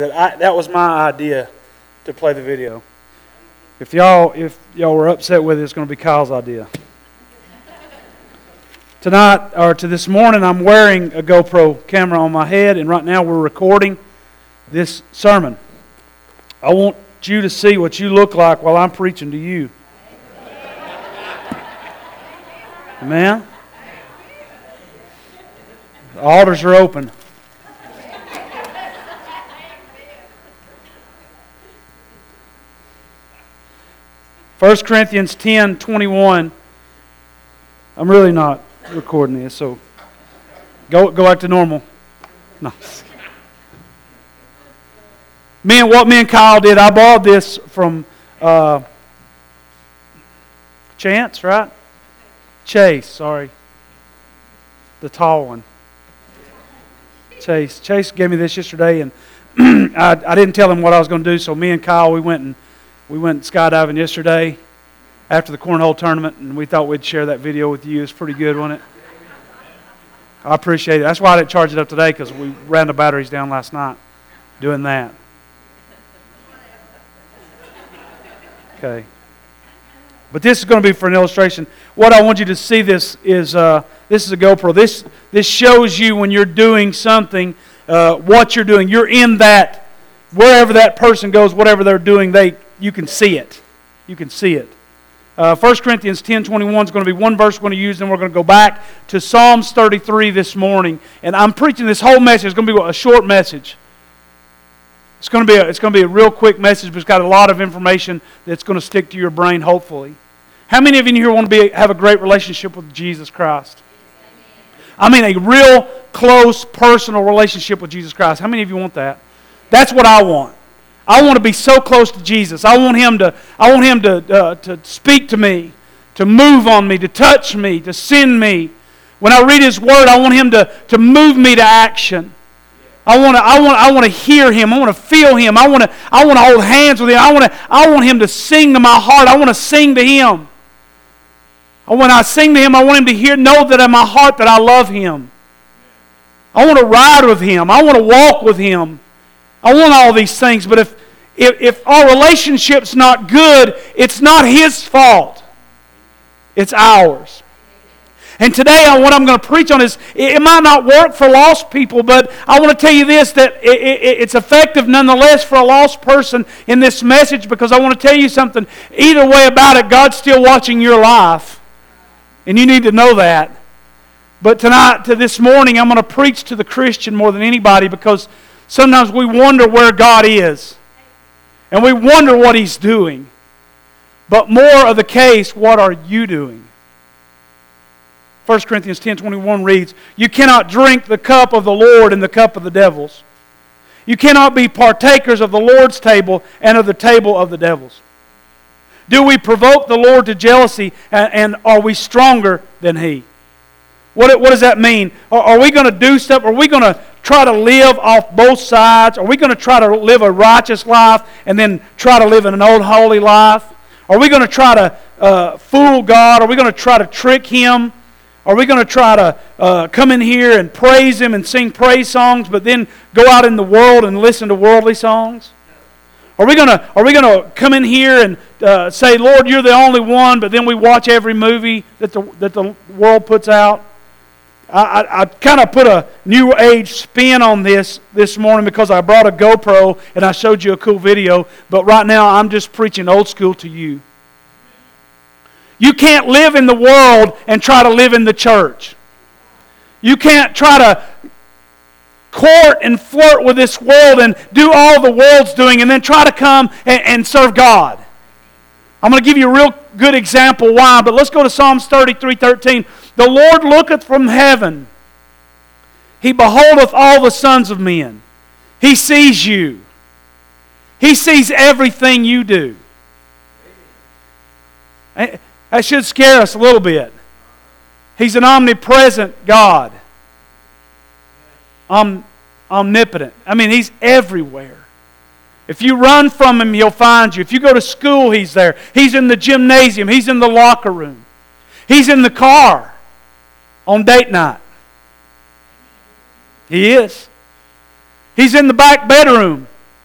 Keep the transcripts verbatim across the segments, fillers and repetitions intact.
That I, that was my idea to play the video. If y'all if y'all were upset with it, it's going to be Kyle's idea. Tonight, or to this morning, I'm wearing a GoPro camera on my head, and right now we're recording this sermon. I want you to see what you look like while I'm preaching to you. Amen? The altars are open. First Corinthians ten twenty-one. I'm really not recording this, so go go back to normal. No. Me and what me and Kyle did, I borrowed this from uh, Chance, right? Chase, sorry. The tall one. Chase. Chase gave me this yesterday, and I, I didn't tell him what I was going to do, so me and Kyle, we went and we went skydiving yesterday after the cornhole tournament, and we thought we'd share that video with you. It's pretty good, wasn't it? I appreciate it. That's why I didn't charge it up today, because we ran the batteries down last night doing that. Okay. But this is going to be for an illustration. What I want you to see this is, uh, this is a GoPro. This, this shows you when you're doing something, uh, what you're doing. You're in that, wherever that person goes, whatever they're doing, they you can see it. You can see it. Uh, First Corinthians ten twenty-one is going to be one verse we're going to use, and we're going to go back to Psalms thirty-three this morning. And I'm preaching this whole message. It's going to be a short message. It's going to be a, it's going to be a real quick message, but it's got a lot of information that's going to stick to your brain, hopefully. How many of you here want to be have a great relationship with Jesus Christ? I mean, a real close, personal relationship with Jesus Christ. How many of you want that? That's what I want. I want to be so close to Jesus. I want Him to, I want Him to, uh, to speak to me, to move on me, to touch me, to send me. When I read His Word, I want Him to, to move me to action. I want to, I want, I want to hear Him. I want to feel Him. I want to, I want to hold hands with Him. I want to, I want Him to sing to my heart. I want to sing to Him. And when I sing to Him, I want Him to hear, know that in my heart that I love Him. I want to ride with Him. I want to walk with Him. I want all these things, but if, if, if our relationship's not good, it's not His fault. It's ours. And today, what I'm going to preach on is, it might not work for lost people, but I want to tell you this, that it, it, it's effective nonetheless for a lost person in this message, because I want to tell you something. Either way about it, God's still watching your life. And you need to know that. But tonight, to this morning, I'm going to preach to the Christian more than anybody, because sometimes we wonder where God is. And we wonder what He's doing. But more of the case, what are you doing? First Corinthians ten twenty-one reads, "You cannot drink the cup of the Lord and the cup of the devils. You cannot be partakers of the Lord's table and of the table of the devils. Do we provoke the Lord to jealousy, and, and are we stronger than He?" What, what does that mean? Are, are we going to do stuff? Are we going to try to live off both sides? Are we going to try to live a righteous life and then try to live an old holy life? Are we going to try to uh, fool God? Are we going to try to trick Him? Are we going to try to uh, come in here and praise Him and sing praise songs, but then go out in the world and listen to worldly songs? Are we going to Are we going to come in here and uh, say, "Lord, You're the only one," but then we watch every movie that the that the world puts out? I, I, I kind of put a new age spin on this this morning, because I brought a GoPro and I showed you a cool video, but right now I'm just preaching old school to you. You can't live in the world and try to live in the church. You can't try to court and flirt with this world and do all the world's doing and then try to come and, and serve God. I'm going to give you a real good example why, but let's go to Psalms thirty-three thirteen. "The Lord looketh from heaven. He beholdeth all the sons of men." He sees you. He sees everything you do. That should scare us a little bit. He's an omnipresent God. Om, omnipotent. I mean, He's everywhere. If you run from Him, He'll find you. If you go to school, He's there. He's in the gymnasium. He's in the locker room. He's in the car on date night. He is. He's in the back bedroom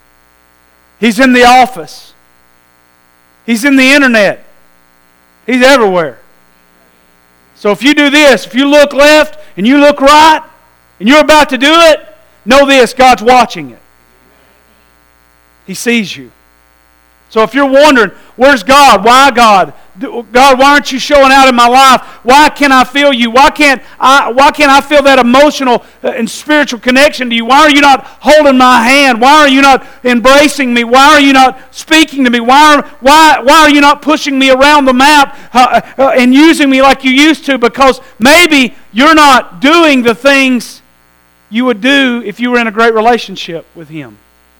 He's in the office. He's in the internet. He's everywhere. So if you do this, if you look left and you look right, and you're about to do it, know this, God's watching it. He sees you. So if you're wondering, where's God? Why God? God, why aren't you showing out in my life? Why can't I feel you? Why can't I, why can't I feel that emotional and spiritual connection to you? Why are you not holding my hand? Why are you not embracing me? Why are you not speaking to me? Why are, why, why are you not pushing me around the map uh, uh, and using me like you used to? Because maybe you're not doing the things you would do if you were in a great relationship with Him.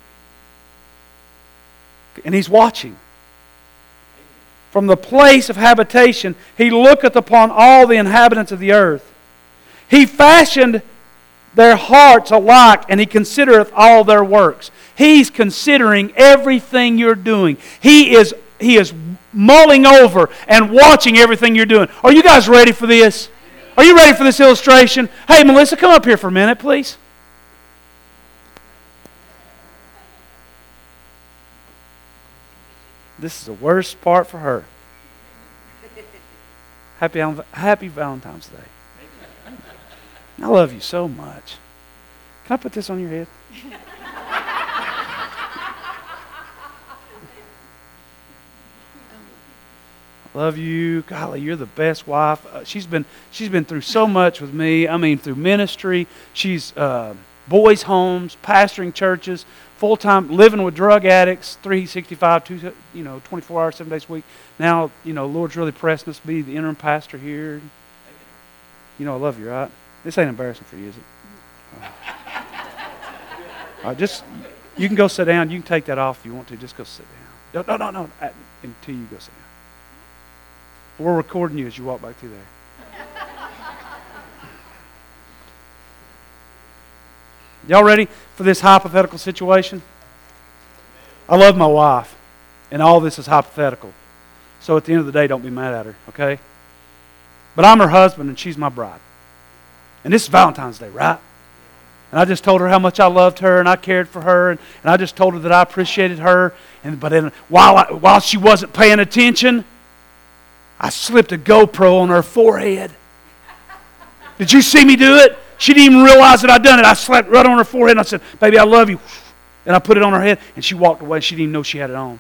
And He's watching. From the place of habitation, He looketh upon all the inhabitants of the earth. He fashioned their hearts alike, and He considereth all their works. He's considering everything you're doing. He is, he is mulling over and watching everything you're doing. Are you guys ready for this? Are you ready for this illustration? Hey, Melissa, come up here for a minute, please. This is the worst part for her. Happy, happy Valentine's Day. I love you so much. Can I put this on your head? I love you. Golly, you're the best wife. Uh, she's been she's been through so much with me. I mean, through ministry. She's uh, boys' homes, pastoring churches, full-time, living with drug addicts, three sixty-five, two, you know, twenty-four hours, seven days a week. Now, you know, Lord's really pressing us to be the interim pastor here. You know I love you, right? This ain't embarrassing for you, is it? All right, just, you can go sit down. You can take that off if you want to. Just go sit down. No, no, no, no. Until you go sit down. We're recording you as you walk back through there. Y'all ready for this hypothetical situation? I love my wife, and all this is hypothetical. So at the end of the day, don't be mad at her, okay? But I'm her husband, and she's my bride. And this is Valentine's Day, right? And I just told her how much I loved her, and I cared for her, and, and I just told her that I appreciated her. And but then, while I, while she wasn't paying attention, I slipped a GoPro on her forehead. Did you see me do it? She didn't even realize that I'd done it. I slapped right on her forehead and I said, "Baby, I love you." And I put it on her head and she walked away. She didn't even know she had it on.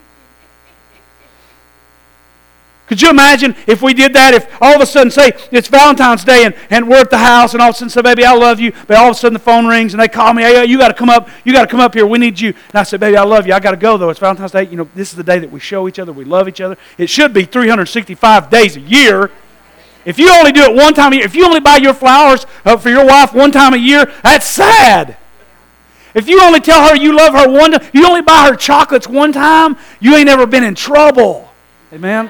Could you imagine if we did that? If all of a sudden, say, it's Valentine's Day and, and we're at the house and all of a sudden say, "Baby, I love you." But all of a sudden the phone rings and they call me, "Hey, you got to come up. You got to come up here. We need you." And I said, "Baby, I love you. I got to go though. It's Valentine's Day. You know, this is the day that we show each other we love each other." It should be three hundred sixty-five days a year. If you only do it one time a year, if you only buy your flowers uh, for your wife one time a year, that's sad. If you only tell her you love her one time, you only buy her chocolates one time, you ain't ever been in trouble. Amen?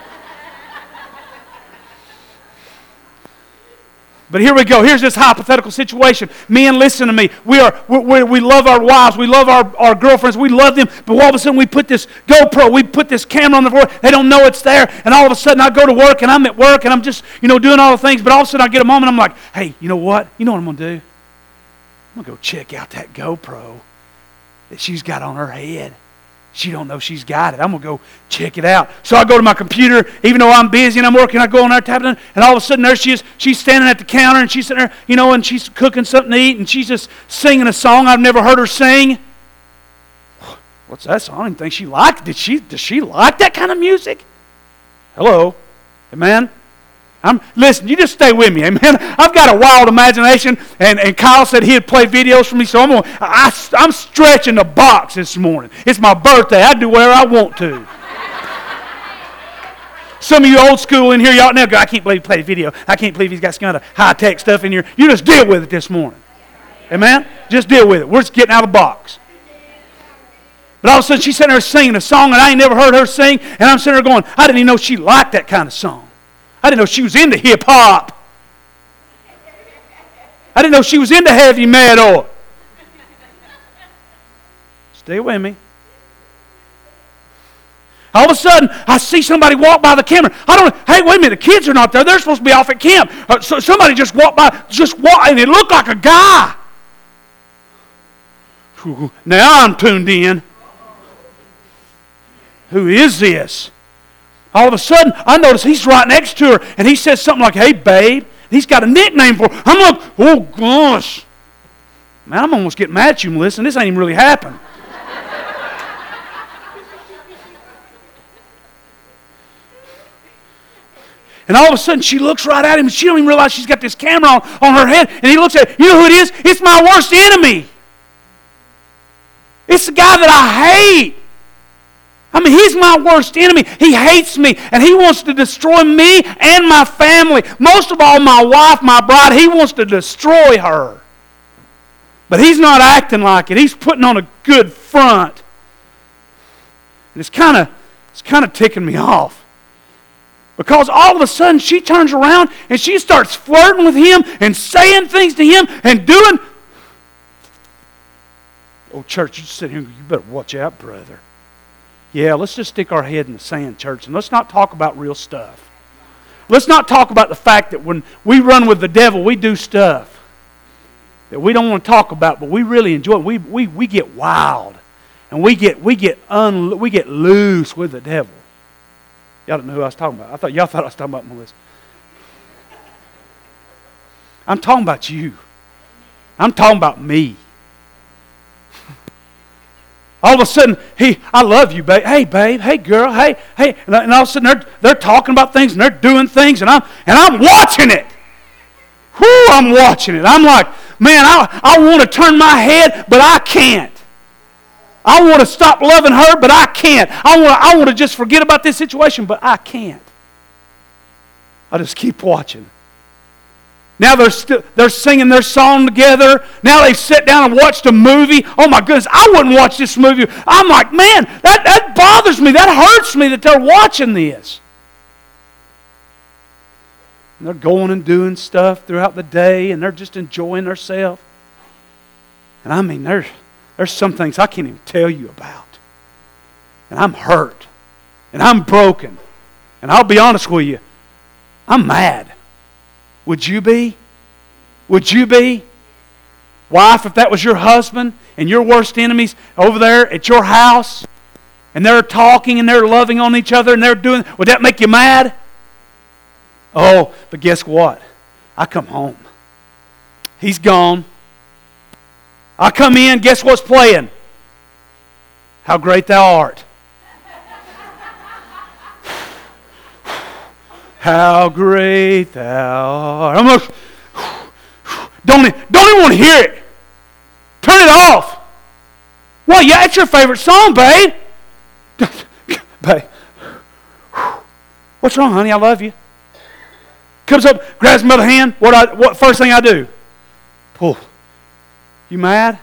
But here we go. Here's this hypothetical situation. Men, listen to me. We are we, we, we love our wives. We love our, our girlfriends. We love them. But all of a sudden we put this GoPro. We put this camera on the floor. They don't know it's there. And all of a sudden I go to work and I'm at work and I'm just, you know, doing all the things. But all of a sudden I get a moment. I'm like, "Hey, you know what? You know what I'm going to do? I'm going to go check out that GoPro that she's got on her head. She don't know she's got it. I'm going to go check it out." So I go to my computer, even though I'm busy and I'm working, I go on there tapping it, and all of a sudden there she is. She's standing at the counter, and she's sitting there, you know, and she's cooking something to eat, and she's just singing a song I've never heard her sing. What's that song? I didn't think she liked it. Did she, does she like that kind of music? Hello? Amen? I'm, listen, you just stay with me, amen? I've got a wild imagination, and, and Kyle said he'd play videos for me, so I'm gonna, I, I'm stretching the box this morning. It's my birthday. I do whatever I want to. Some of you old school in here, y'all now go, "I can't believe he played a video. I can't believe he's got some kind of high-tech stuff in here." You just deal with it this morning. Amen? Just deal with it. We're just getting out of the box. But all of a sudden, she's sitting there singing a song, and I ain't never heard her sing, and I'm sitting there going, I didn't even know she liked that kind of song. I didn't know she was into hip-hop. I didn't know she was into heavy metal. Stay with me. All of a sudden, I see somebody walk by the camera. I don't. Hey, wait a minute. The kids are not there. They're supposed to be off at camp. Uh, so somebody just walked by, just walked, and it looked like a guy. Now I'm tuned in. Who is this? All of a sudden, I notice he's right next to her, and he says something like, hey, babe. He's got a nickname for her. I'm like, oh, gosh. Man, I'm almost getting mad at you, Melissa. This ain't even really happened. And all of a sudden, she looks right at him, and she don't even realize she's got this camera on, on her head. And he looks at her. You know who it is? It's my worst enemy. It's the guy that I hate. I mean, he's my worst enemy. He hates me, and he wants to destroy me and my family. Most of all, my wife, my bride. He wants to destroy her. But he's not acting like it. He's putting on a good front. And it's kind of it's kind of ticking me off. Because all of a sudden, she turns around and she starts flirting with him and saying things to him and doing... Oh, church, you sit here and you better watch out, brother. Yeah, let's just stick our head in the sand, church, and let's not talk about real stuff. Let's not talk about the fact that when we run with the devil, we do stuff that we don't want to talk about, but we really enjoy it. We, we, we get wild, and we get, we, get un, we get loose with the devil. Y'all don't know who I was talking about. I thought y'all thought I was talking about Melissa. I'm talking about you. I'm talking about me. All of a sudden, he, I love you, babe. Hey, babe. Hey, girl. Hey, hey. And all of a sudden, they're, they're talking about things and they're doing things, and I'm and I'm watching it. Whoo, I'm watching it. I'm like, man, I, I want to turn my head, but I can't. I want to stop loving her, but I can't. I want to, I want to just forget about this situation, but I can't. I just keep watching. Now they're still they're singing their song together. Now they've sat down and watched a movie. Oh my goodness, I wouldn't watch this movie. I'm like, man, that, that bothers me. That hurts me that they're watching this. And they're going and doing stuff throughout the day, and they're just enjoying themselves. And I mean, there's there's some things I can't even tell you about. And I'm hurt. And I'm broken. And I'll be honest with you, I'm mad. Would you be? Would you be? Wife, if that was your husband and your worst enemies over there at your house, and they're talking and they're loving on each other and they're doing, would that make you mad? Oh, but guess what? I come home. He's gone. I come in, guess what's playing? How great thou art. How great thou art. I'm like, don't, don't even want to hear it. Turn it off. Well, yeah, it's your favorite song, babe. Babe. What's wrong, honey? I love you. Comes up, grabs my other hand. What I what first thing I do? Pull. You mad?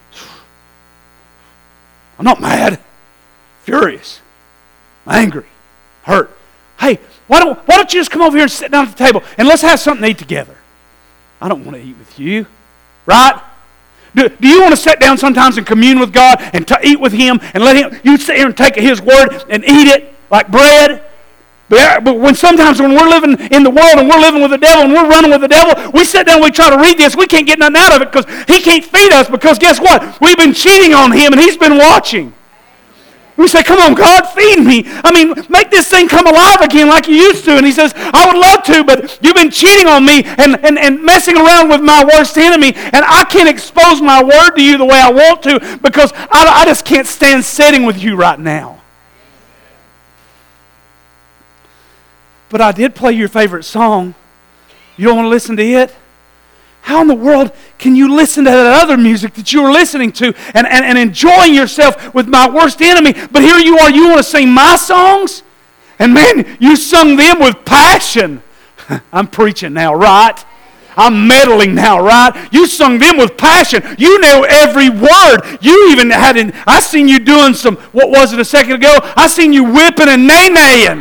I'm not mad. Furious. Angry. Hurt. Hey, why don't why don't you just come over here and sit down at the table and let's have something to eat together? I don't want to eat with you. Right? Do, do you want to sit down sometimes and commune with God and to eat with Him and let Him, you sit here and take His Word and eat it like bread? But, but when sometimes when we're living in the world and we're living with the devil and we're running with the devil, we sit down and we try to read this. We can't get nothing out of it because he can't feed us because guess what? We've been cheating on him and he's been watching. We say, come on, God, feed me. I mean, make this thing come alive again like you used to. And he says, I would love to, but you've been cheating on me and, and, and messing around with my worst enemy, and I can't expose my word to you the way I want to because I, I just can't stand sitting with you right now. But I did play your favorite song. You don't want to listen to it? How in the world can you listen to that other music that you were listening to and, and, and enjoying yourself with my worst enemy? But here you are, you want to sing my songs? And man, you sung them with passion. I'm preaching now, right? I'm meddling now, right? You sung them with passion. You knew every word. You even had, an, I seen you doing some, what was it a second ago? I seen you whipping and nay-naying.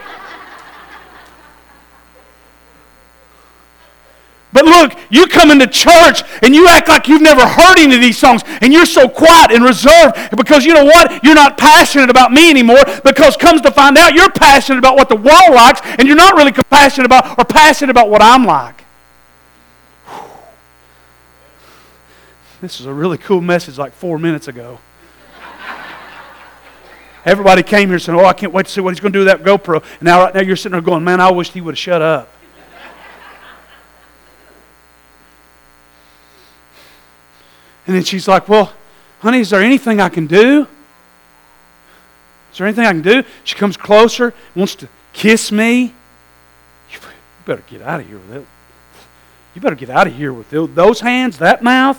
But look, you come into church and you act like you've never heard any of these songs and you're so quiet and reserved because you know what? You're not passionate about me anymore because comes to find out you're passionate about what the world likes and you're not really passionate about or passionate about what I'm like. This is a really cool message like four minutes ago. everybody came here saying, oh, I can't wait to see what he's going to do with that GoPro. And now right now you're sitting there going, man, I wish he would have shut up. And then she's like, well, honey, is there anything I can do? Is there anything I can do? She comes closer, wants to kiss me. You better get out of here with it. You better get out of here with those hands, that mouth.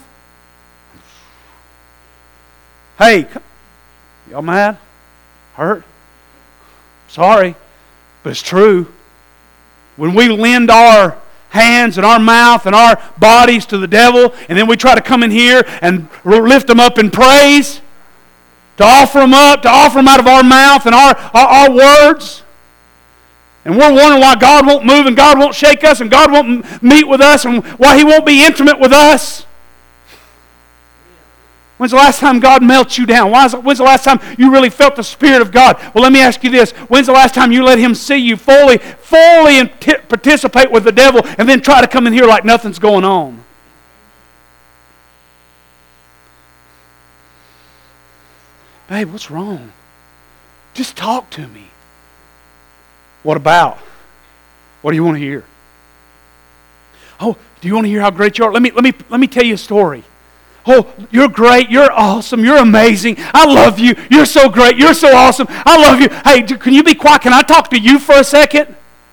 Hey, y'all mad? Hurt? Sorry, but it's true. When we lend our hands and our mouth and our bodies to the devil, and then we try to come in here and lift them up in praise, to offer them up, to offer them out of our mouth and our, our, our words, and we're wondering why God won't move and God won't shake us and God won't meet with us and why He won't be intimate with us. When's the last time God melts you down? Why is it, when's the last time you really felt the Spirit of God? Well, let me ask you this. When's the last time you let Him see you fully, fully and t- participate with the devil and then try to come in here like nothing's going on? Babe, what's wrong? Just talk to me. What about? What do you want to hear? Oh, do you want to hear how great you are? Let me, let me, let me tell you a story. Oh, you're great. You're awesome. You're amazing. I love you. You're so great. You're so awesome. I love you. Hey, can you be quiet? Can I talk to you for a second?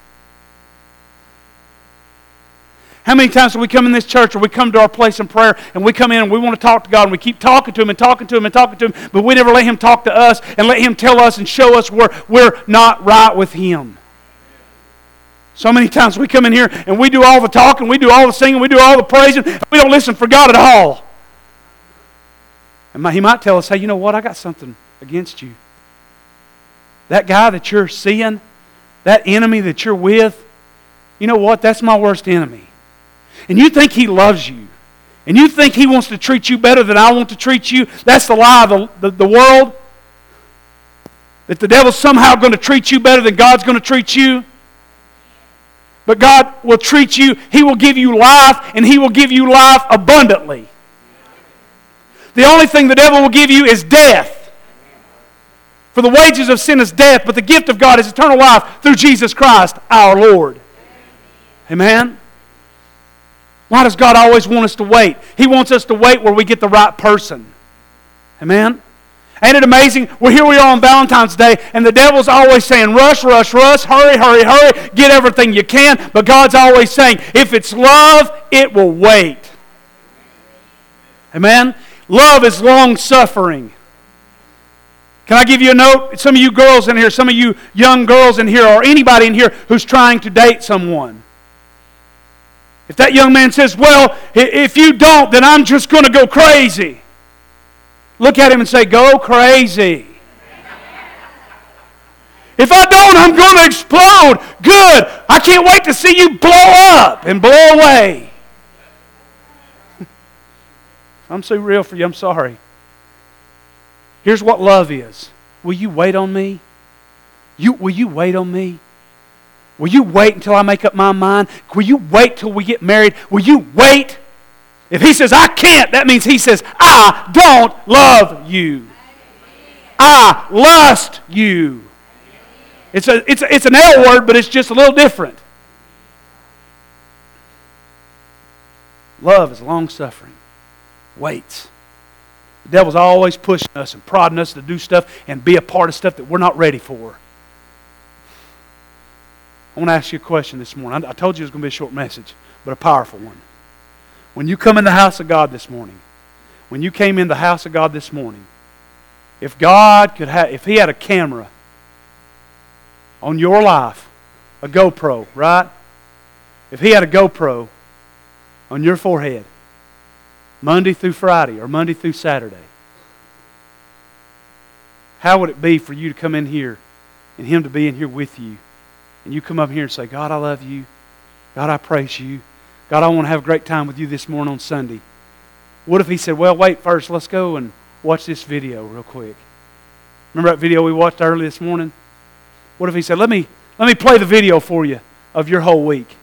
How many times do we come in this church or we come to our place in prayer and we come in and we want to talk to God and we keep talking to Him and talking to Him and talking to Him, but we never let Him talk to us and let Him tell us and show us where we're not right with Him? So many times we come in here and we do all the talking, we do all the singing, we do all the praising, and we don't listen for God at all. And He might tell us, hey, you know what? I got something against you. That guy that you're seeing, that enemy that you're with, you know what? That's my worst enemy. And you think He loves you. And you think He wants to treat you better than I want to treat you. That's the lie of the, the, the world. That the devil's somehow going to treat you better than God's going to treat you. But God will treat you. He will give you life, and He will give you life abundantly. The only thing the devil will give you is death. For the wages of sin is death, but the gift of God is eternal life through Jesus Christ our Lord. Amen? Why does God always want us to wait? He wants us to wait where we get the right person. Amen? Ain't it amazing? Well, here we are on Valentine's Day, and the devil's always saying, rush, rush, rush, hurry, hurry, hurry, get everything you can. But God's always saying, if it's love, it will wait. Amen? Love is long-suffering. Can I give you a note? Some of you girls in here, some of you young girls in here, or anybody in here who's trying to date someone. If that young man says, well, if you don't, then I'm just going to go crazy. Look at him and say, go crazy. If I don't, I'm going to explode. Good. I can't wait to see you blow up and blow away. I'm so real for you. I'm sorry. Here's what love is. Will you wait on me? You, will you wait on me? Will you wait until I make up my mind? Will you wait till we get married? Will you wait? If he says, I can't, that means he says, I don't love you. I lust you. It's a, it's a, it's an L word, but it's just a little different. Love is long-suffering. Waits. The devil's always pushing us and prodding us to do stuff and be a part of stuff that we're not ready for. I want to ask you a question this morning. I told you it was going to be a short message, but a powerful one. When you come in the house of God this morning, when you came in the house of God this morning, if God could have, if He had a camera on your life, a GoPro, right? If He had a GoPro on your forehead, Monday through Friday or Monday through Saturday, how would it be for you to come in here and Him to be in here with you? And you come up here and say, God, I love you. God, I praise you. God, I want to have a great time with you this morning on Sunday. What if He said, well, wait first, let's go and watch this video real quick. Remember that video we watched early this morning? What if He said, let me, let me play the video for you of your whole week?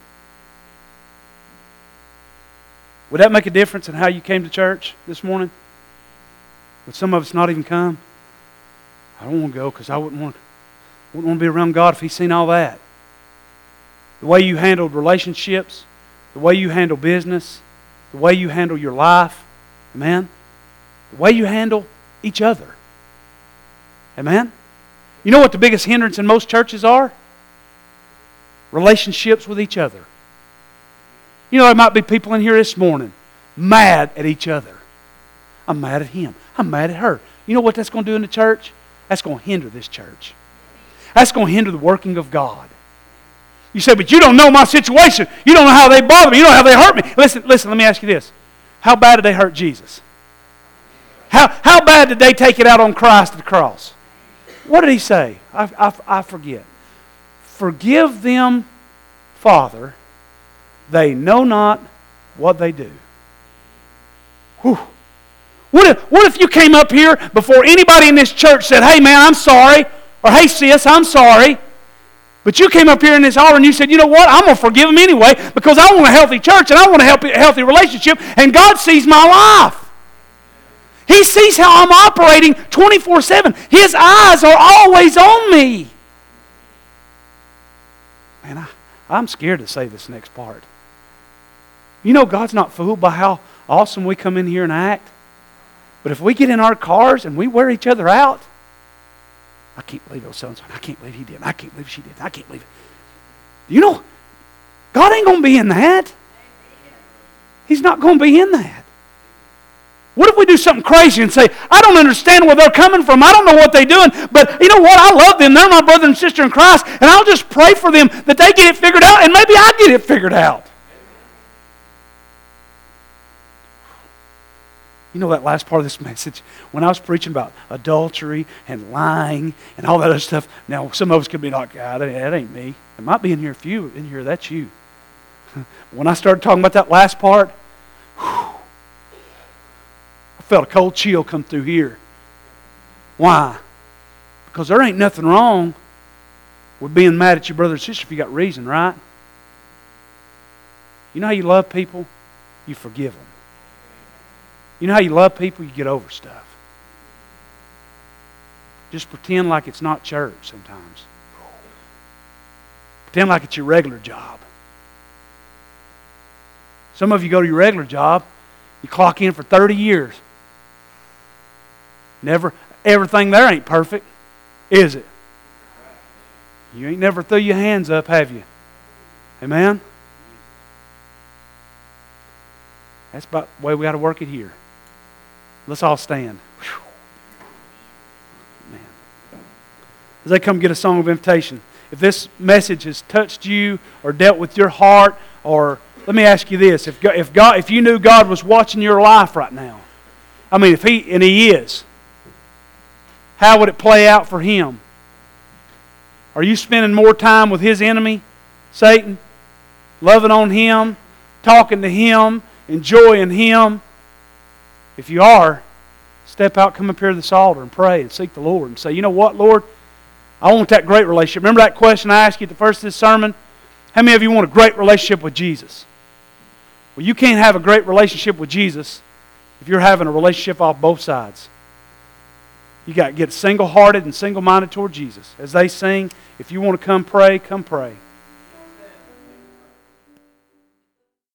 Would that make a difference in how you came to church this morning? Would some of us not even come? I don't want to go because I wouldn't want, wouldn't want to be around God if He's seen all that. The way you handled relationships, the way you handle business, the way you handle your life, amen? The way you handle each other, amen? You know what the biggest hindrance in most churches are? Relationships with each other. You know, there might be people in here this morning mad at each other. I'm mad at him. I'm mad at her. You know what that's going to do in the church? That's going to hinder this church. That's going to hinder the working of God. You say, but you don't know my situation. You don't know how they bother me. You don't know how they hurt me. Listen, listen, let me ask you this. How bad did they hurt Jesus? How, how bad did they take it out on Christ at the cross? What did He say? I, I, I forget. Forgive them, Father. They know not what they do. Whew. What if, what if you came up here before anybody in this church said, hey man, I'm sorry, or hey sis, I'm sorry. But you came up here in this hour and you said, you know what, I'm going to forgive them anyway because I want a healthy church and I want a healthy, healthy relationship, and God sees my life. He sees how I'm operating twenty-four seven. His eyes are always on me. Man, I, I'm scared to say this next part. You know God's not fooled by how awesome we come in here and act. But if we get in our cars and we wear each other out, I can't believe it was so-and-so. I can't believe he did. I can't believe she did. I can't believe it. You know, God ain't going to be in that. He's not going to be in that. What if we do something crazy and say, I don't understand where they're coming from. I don't know what they're doing. But you know what? I love them. They're my brother and sister in Christ. And I'll just pray for them that they get it figured out. And maybe I get it figured out. You know that last part of this message, when I was preaching about adultery and lying and all that other stuff, now some of us could be like, God, that ain't me. It might be in here. A few in here, that's you. When I started talking about that last part, whew, I felt a cold chill come through here. Why? Because there ain't nothing wrong with being mad at your brother or sister if you got reason, right? You know how you love people? You forgive them. You know how you love people? You get over stuff. Just pretend like it's not church sometimes. Pretend like it's your regular job. Some of you go to your regular job, you clock in for thirty years. Never, everything there ain't perfect, is it? You ain't never threw your hands up, have you? Amen? That's about the way we got to work it here. Let's all stand. Whew. Man. As they come get a song of invitation, if this message has touched you or dealt with your heart, or let me ask you this: if God, if God, if you knew God was watching your life right now, I mean, if He and He is, how would it play out for Him? Are you spending more time with His enemy, Satan, loving on him, talking to him, enjoying him? If you are, step out, come up here to this altar and pray and seek the Lord and say, you know what, Lord? I want that great relationship. Remember that question I asked you at the first of this sermon? How many of you want a great relationship with Jesus? Well, you can't have a great relationship with Jesus if you're having a relationship off both sides. You got to get single-hearted and single-minded toward Jesus. As they sing, if you want to come pray, come pray.